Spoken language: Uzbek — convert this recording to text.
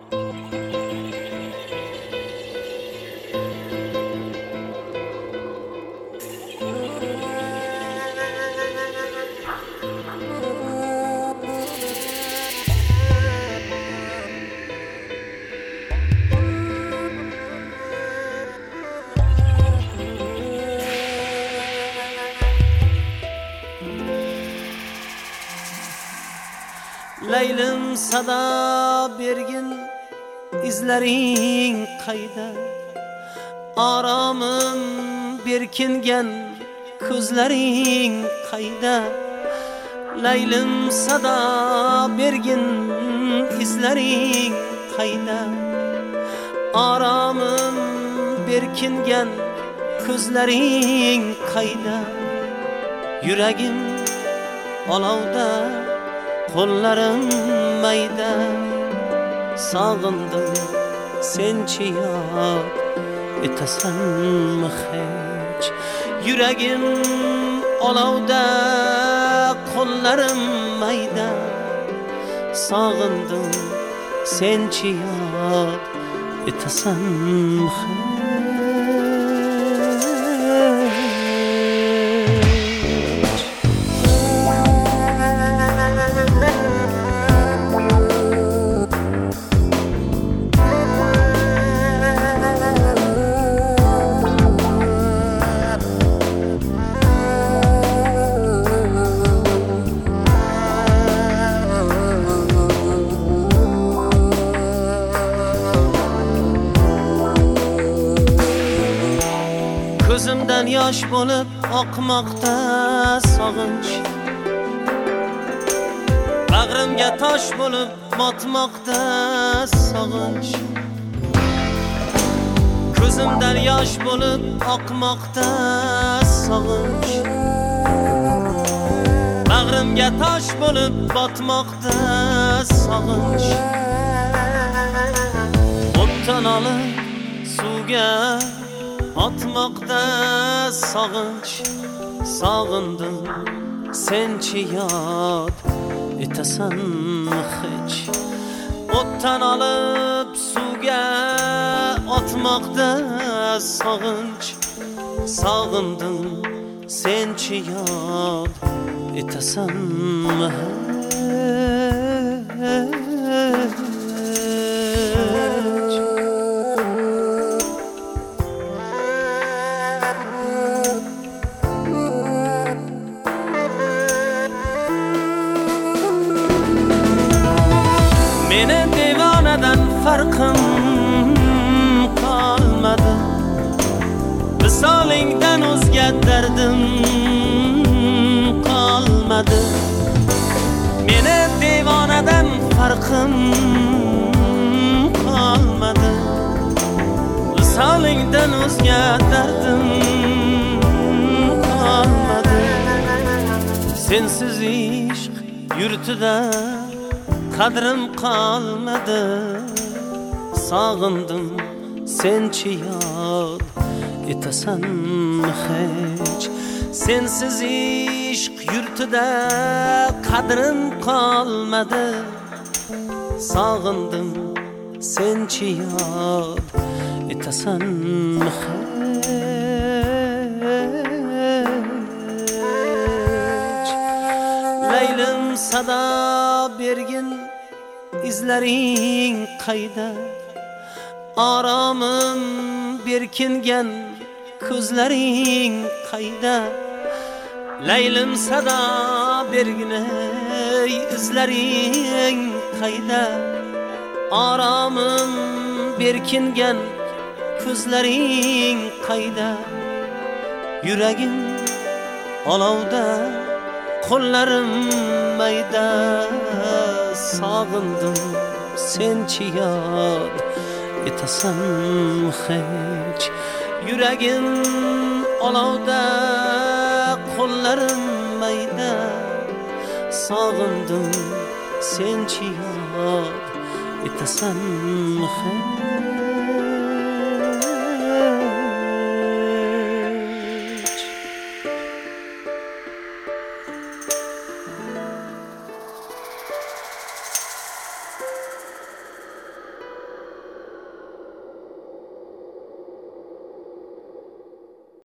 Leylim sada bergin izlerin qayda, aramın berkingen ko'zlaring qayda. Leylim sada bergin izlerin qayda, aramın berkingen ko'zlaring qayda. Yuragim olovda, qo'llarim mayda, sog'indim senchi yod etasanmi hech. Yuragim olovda, qo'llarim mayda, sog'indim senchi yod etasanmi hech. Ko'zimdan yosh bo'lib oqmoqda sog'inch, bag'rimga tosh bo'lib botmoqda sog'inch. Ko'zimdan yosh bo'lib oqmoqda sog'inch, bag'rimga tosh bo'lib botmoqda sog'inch. O'tdan olib suvga atmoqda sog'inch, sog'indim senchi yod etasanmi hech. O'tdan olib suvga atmoqda sog'inch, sog'indim senchi yod etasanmi hech. Meni devonadan farqim qolmadi, visolingdan o'zga dardim qolmadi. Meni devonadan farqim qolmadi, visolingdan o'zga dardim qolmadi. Sensiz ishq yurtida qadrim qolmadi, sog'indim senchi yod etasanmi hech. Sensiz ishq yurtida qadrim qolmadi, sog'indim senchi yod etasanmi hech. Leylim sada bergin izlerin qayda, aramın berkingen ko'zlaring qayda. Leylim sada bergin izlerin qayda, aramın berkingen ko'zlaring qayda. Yuragim olovda, qo'llarim mayda, sog'indim senchi yod etasanmi hech. Yuragim olovda, qo'llarim mayda, sog'indim senchi yod etasanmi hech.